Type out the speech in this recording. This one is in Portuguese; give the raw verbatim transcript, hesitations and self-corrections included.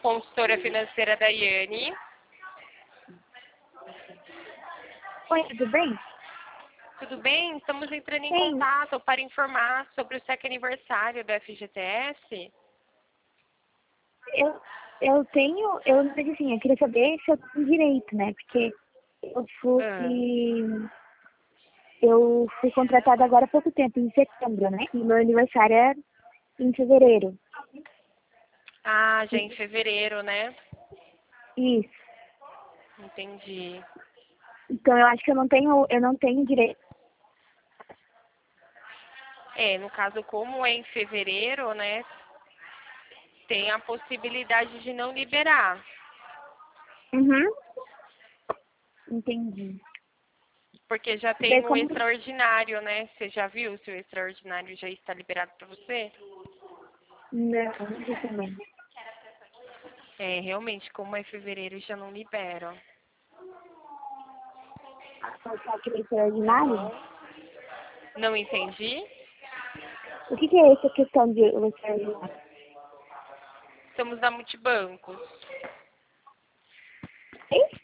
consultora financeira Daiane. Oi, tudo bem? Tudo bem? Estamos entrando em Sim. contato para informar sobre o sétimo aniversário do F G T S. Eu, eu tenho, eu, mas assim, eu queria saber se eu tenho direito, né? Porque eu Ah, fui, eu fui contratada agora há pouco tempo, em setembro, né? E meu aniversário é em fevereiro. ah, já em fevereiro, né? Isso. Entendi. Então eu acho que eu não tenho, eu não tenho direito. É, no caso, como é em fevereiro, né? Tem a possibilidade de não liberar. Uhum. Entendi. Porque já Daí tem o como. extraordinário, né? Você já viu se o extraordinário já está liberado para você? Não, não vi também. É, realmente, como é fevereiro, já não liberam. Só aquele Tá extraordinário? bom? Não entendi? O que, que é essa questão de o extraordinário? Estamos na Multibancos. Hein?